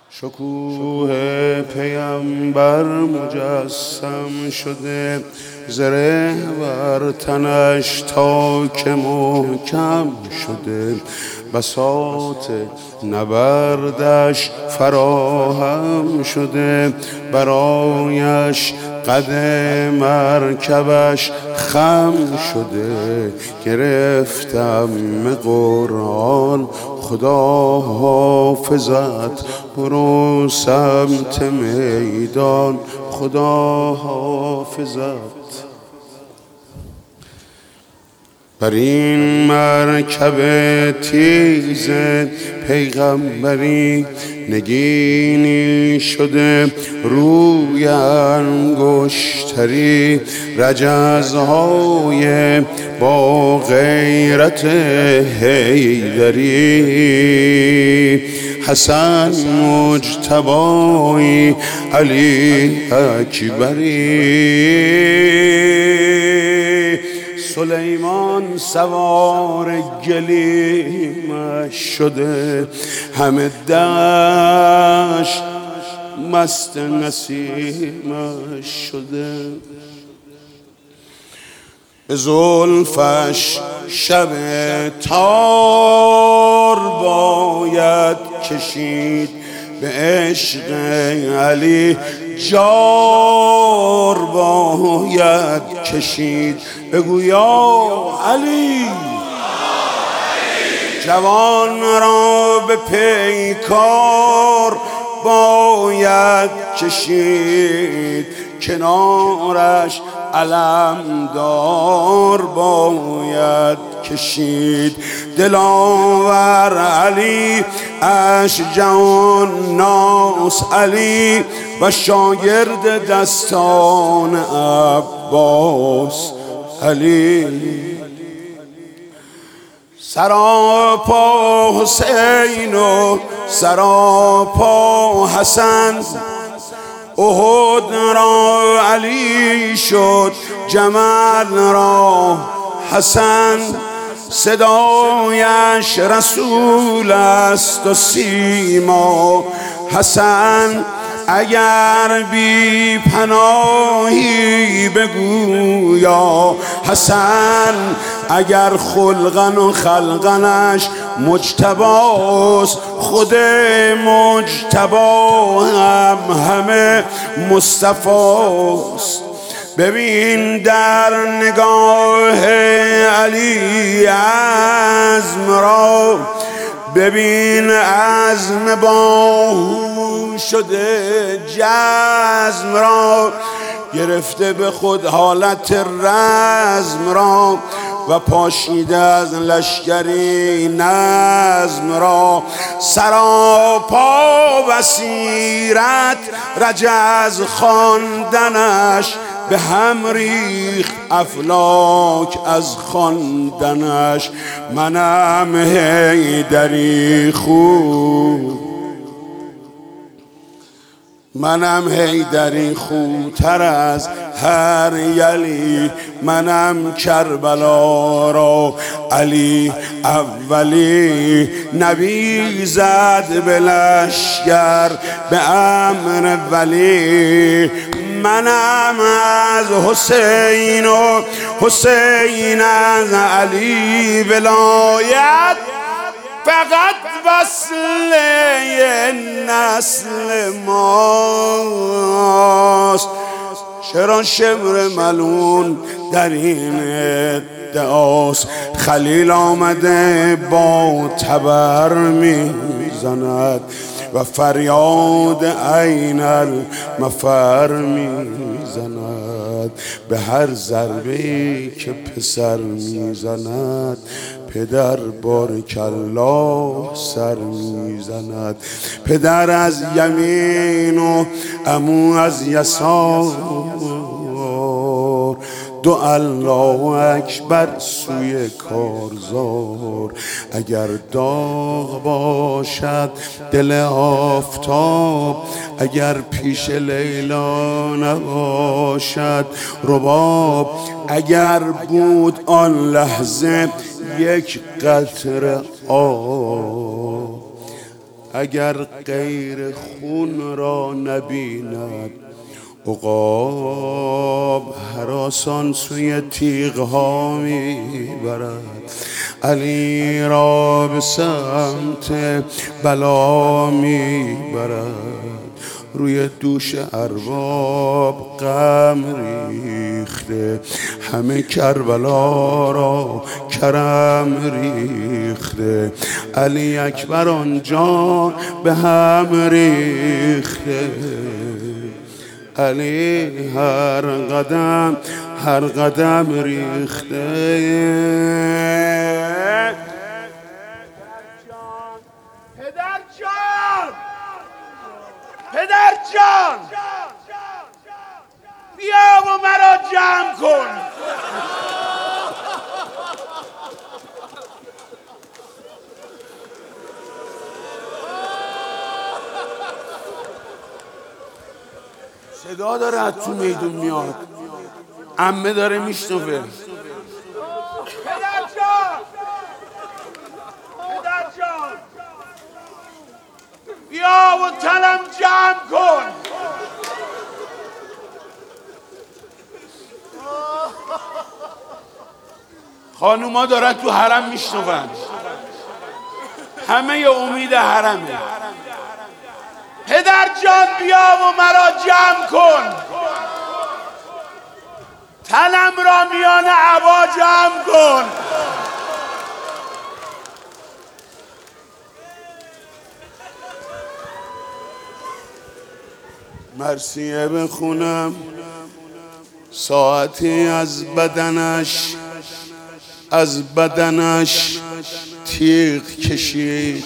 شکوه پیامبر مجسم شده، زره بر تنش تا که محکم شده، بساط نبردش فراهم شده، برایش قد مرکبش خم شده. گرفتم قرآن خدا حافظت، برو سمت میدان خدا حافظت. بر این مرکب تیز پیغمبری نگینی شده، روی انگشتری رجزهای با غیرت حیدری، حسن مجتبی علی اکبری، سلیمان سوار گلیمش شده، همه دشت مست نسیمش شده. به زلفش شب تار باید کشید، به عشق علی جار باید کشید. بگو یا علی جوان را به پیکار باید کشید، کنارش علمدار باید کشید. دلاور علی اشجعان ناس علی و شاگرد دستان عباس علی. سراپا حسین و سراپا حسن، احد را علی شد جمل را حسن، صدایش رسول است و سیما حسن. اگر بی پناهی بگو یا حسن، اگر خلقن و خلقنش مجتباست، خود مجتبا هم همه مصطفاست. ببین در نگاه علی عزم را، ببین عزم باهو شده جزم را، گرفته به خود حالت رزم را و پاشیده از لشکری نظم را. سراپا بصیرت رجز خواندنش، به هم ریخت افلاک از خواندنش. منم حیدری خوب، منم حیدری خوبتر از هر یلی، منم کربلا را علی اولی. نبی زد به لشکر به امر ولی، منم از حسین و حسین از علی. ولایت فقط وصله نسل ماست، چرا شبر ملون در این ادعاست. خلیل آمده با تبر میزند و فریاد عین المفر میزند. به هر ضربه‌ای که پسر میزند، پدر بارکالله سر میزند. پدر از یمین و عمو از یسار، دو الله اکبر سوی کارزار. اگر داغ باشد دل آفتاب، اگر پیش لیلا نباشد رباب، اگر بود آن لحظه یک قطره آب، اگر غیر خون را نبیند عقاب هراسان سوی تیغها میبرد. علی را به سمت بلا میبرد. روی دوش ارباب غم ریخته، همه کربلا را کرم ریخته. علی اکبر آنجا به هم ریخته. علی هر قدم ریخته. پدر جان بیا و مرا جمع کن. صدا داره از تو میدون میاد، عمه داره میشنوه. پدر جان بیا و تنم جمع کن. خانوما دارن تو حرم میشنون، همه امید حرمه. پدر جان بیا و مرا جمع کن. تنم را میان عبا جمع کن. مرثیه بخونم. ساعتی از بدنش تیغ کشید،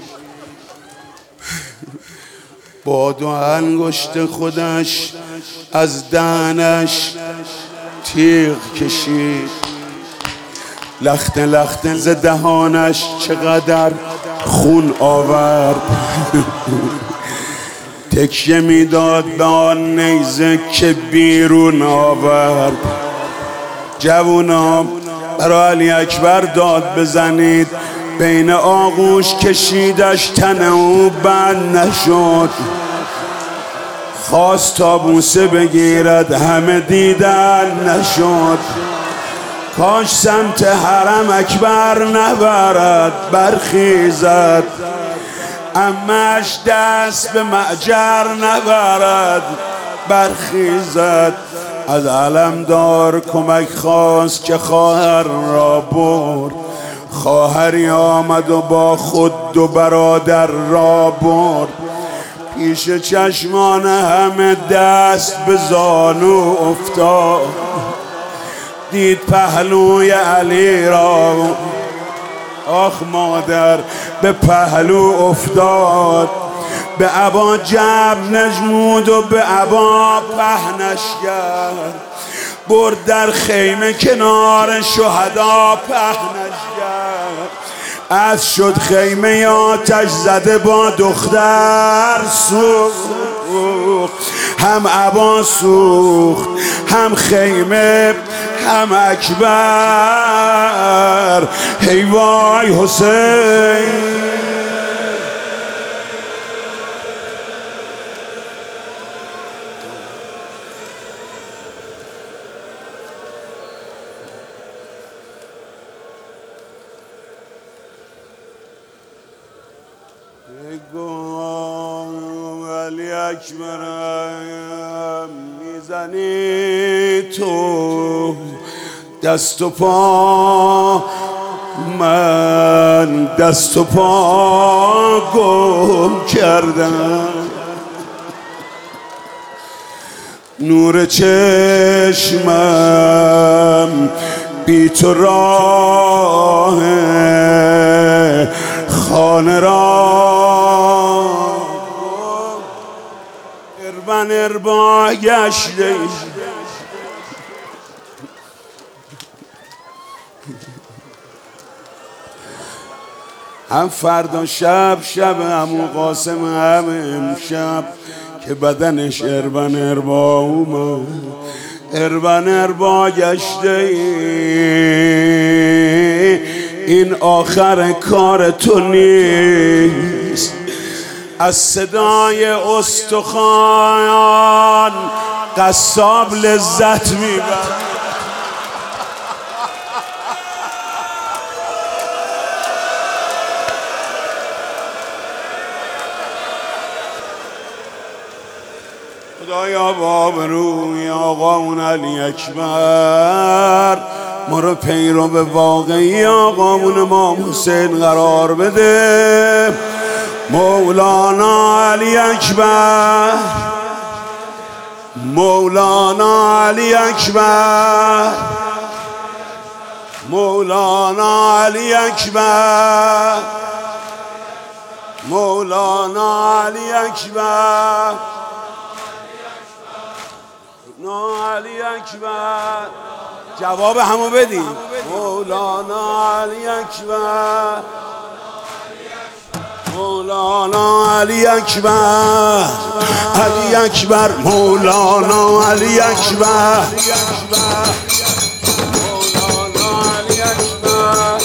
با دو انگشت خودش از دهنش تیغ کشید. لخت لخت ز دهانش چقدر خون آورد. تکیه میداد به آن نیزه که بیرون آورد. جوونا برای علی اکبر داد بزنید. بین آغوش کشیدش، تن او بند نشد. خواست تا بوسه بگیرد، همه دیدن نشد. کاش سمت حرم اکبر نبرد، برخیزد. امش دست به معجر نبرد، برخیزد. از علمدار کمک خواست که خواهر را برد. خواهری آمد و با خود دو برادر را برد. پیش چشمان همه دست به زانو افتاد. دید پهلوی علی را، آخ مادر به پهلو افتاد. به عبا جب نجمود و به عبا پهنش کرد. برد در خیمه کنار شهدا پهنش کرد. از شد خیمه آتش زده با دختر سوخت. هم عبا سوخت، هم خیمه، هم اکبر. هی وای حسین. علی اکبرم میزنی تو دست و پا، من دست و پا گم کردم. نور چشمم بی تو راه خانه را اربن اربا گشته. هم فردا شب عمو قاسم، هم امشب که بدنش اربن اربا اومد. اربن اربا گشته. این آخر کار تو نیست. از صدای استخوان قصاب لذت میبرد. خدایا باب روی آقامون علی اکبر ما رو پیرو به واقعی آقامون امام حسین قرار بده. مولانا علی اکبر، مولانا علی اکبر، مولانا علی اکبر، مولانا علی اکبر، مولانا علی اکبر. جواب همو بدیم. مولانا علی اکبر، مولانا علی اکبر، علی اکبر، مولانا علی اکبر، مولانا علی اکبر.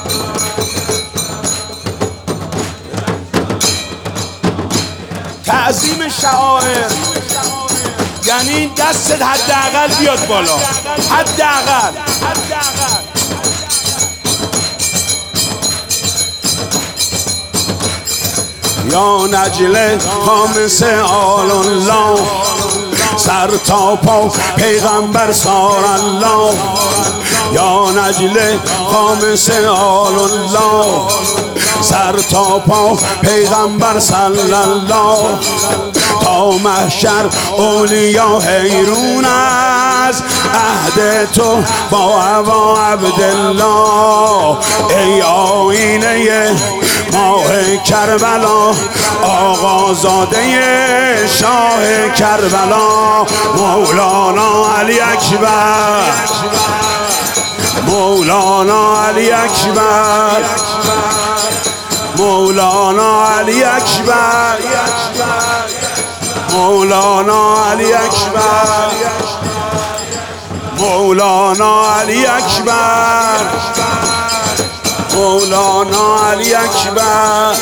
تعظیم شعائر یعنی دستت حداقل بیاد بالا، حداقل. یا نجل خامس آل الله، سر تا پا پیغمبر سار الله. یا نجل خامس آل الله، سر تا پا پیغمبر صلی الله. تا محشر اولیا حیرون از عهد تو با هوا عبدالله. ای آینه ماه کربلا، آقازاده شاه کربلا. مولانا علی اکبر، مولانا علی اکبر، مولانا علی اکبر، مولانا علی اکبر، مولانا علی اکبر، مولانا علی اکبر.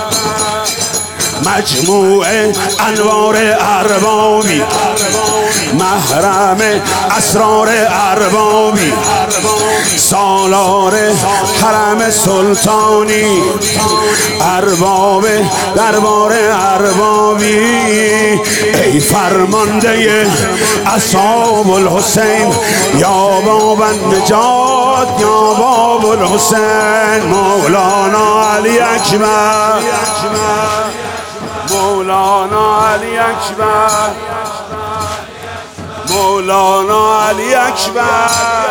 مجموع انوار اربابی، محرم اسرار اربابی، سالار حرم سلطانی، ارباب دربار اربابی. ای فرمانده اصحاب الحسین، یا باب النجات، یا باب الحسین. مولانا علی اکبر، مولانا علی اکبر، مولانا علی اکبر،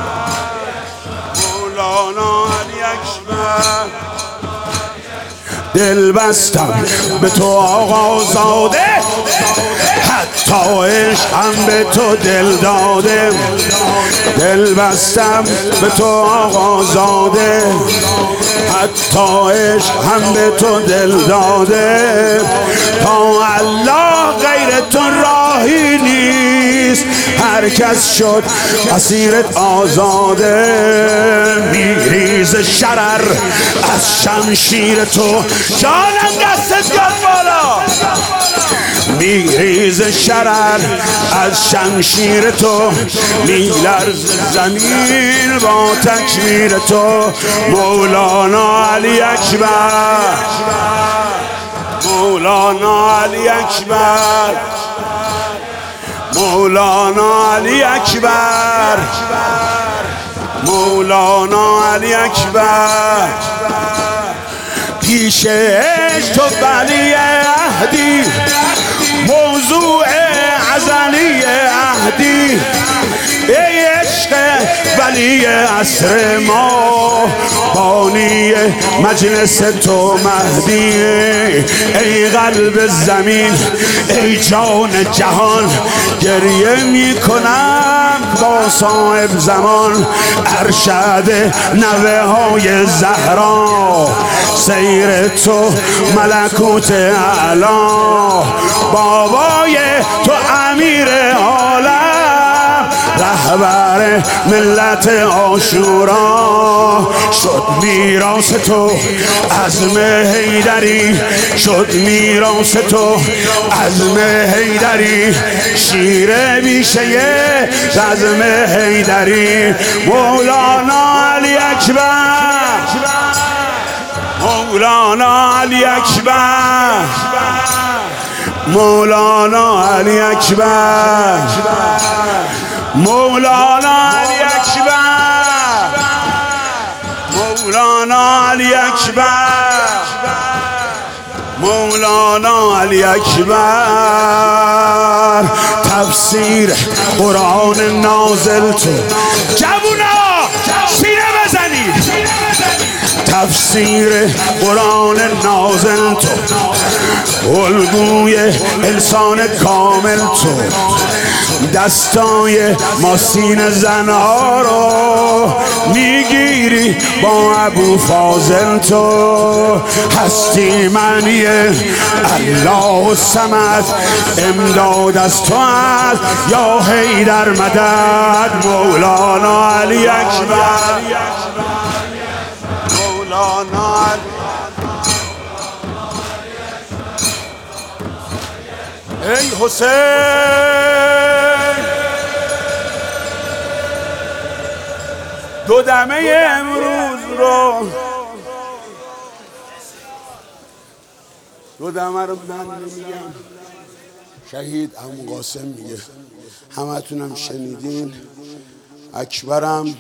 مولانا علی اکبر. دل بستم به تو آقازاده، حتی عشقم به تو دل داده. دل بستم به تو آقازاده، حتی عشقم به تو دل داده. تا الله غیر تو راهی نیست، هر کس شد اسیرت آزاده. میریز شرر از شمشیر تو، جانم دستت بیاد بالا. میریز شرر از شمشیر تو، میلرز زمین با تکبیر تو. مولانا علی اکبر، مولانا علی اکبر، مولانا علی اکبر، مولانا علی اکبر. پیش عشق تو ولی عهدی، موضوع ازلی عهدی. ای عشق ولی عصر ما، بانی مجلس تو مهدی. ای قلب زمین، ای جان جهان، گریه می کنم با صاحب زمان. ارشد نوه های زهرا، سیر تو ملکوت اعلا. بابای تو امیر عالم، رهبر ملت عاشورا شد میراث تو عزم حیدری، شد میراث تو عزم حیدری، شیر بیشه عزم حیدری. مولانا علی اکبر، مولانا علی اکبر، مولانا علی اکبر، مولانا علی اکبر، مولانا علی اکبر، مولانا علی اکبر. تفسیر قرآن نازل تو جوونا سینه بزنید، تفسیر قرآن نازل تو، الگوی انسان کامل تو، دستای ماسین زنها رو میگیری با ابو فاضل تو. هستی معنی الله الصمد، امداد از تو است یا حیدر مدد. مولانا علی اکبر، مولانا علی. ای حسین دو دمه امروز رو، دو دمه رو من نمیگم، شهید عمو قاسم میگه، همتونم شنیدین. اکبرم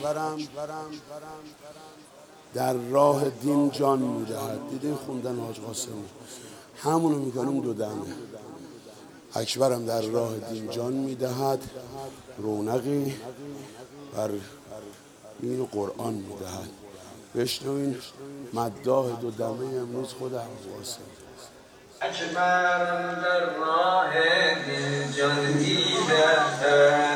در راه دین جان میدهد. دیدین خوندن حاج قاسم، همونو میکنیم دو دمه. اکبرم در راه دین جان میدهد، رونقی بر این قرآن میدهد. بشنوین مداح دو دمه امروز خود عمو قاسم. اکبرم در راه دین جان میدهد،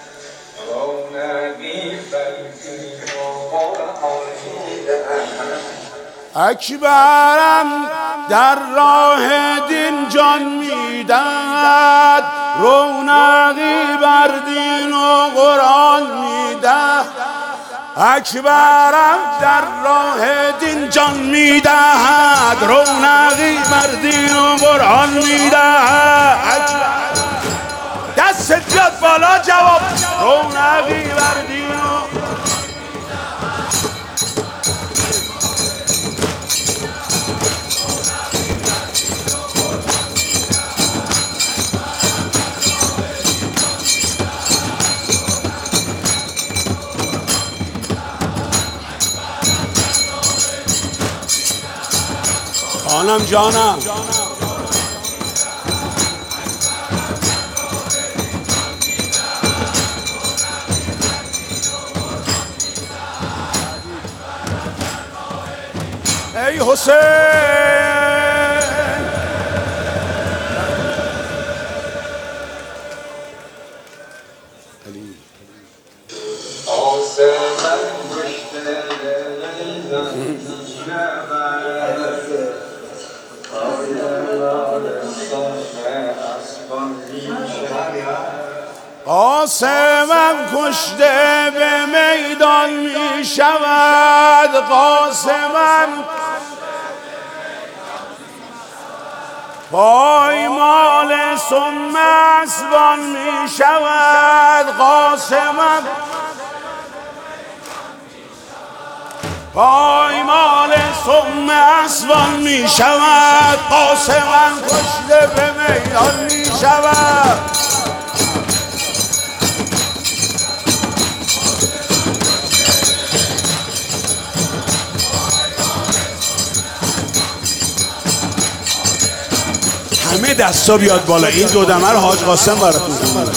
رونقی بر این قرآن میدهد. اکبرم در راه دین جان میدهد، رونقی بر دین و قرآن میدهد. اکبرم در راه دین جان میدهد، رونقی بر دین و قرآن میدهد. دست بیاد بالا جواب، رونقی بر دین و جانم جانم. ای حسین علی قاسمم کشته به میدان می شود، قاسمم پایمال سم اسبان می شود، قاسمم پایمال سم اسبان می شود، قاسمم کشته به میدان می شود. همه دستا بیاد بالا، این دو دمه رو حاج قاسم براتون خونده.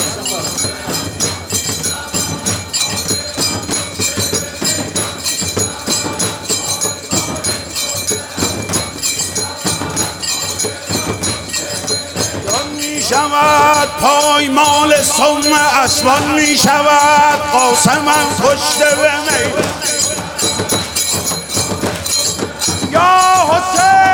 می شود پایمال سم اسبان می شود، قاسمم کشته به میدان. یا حسین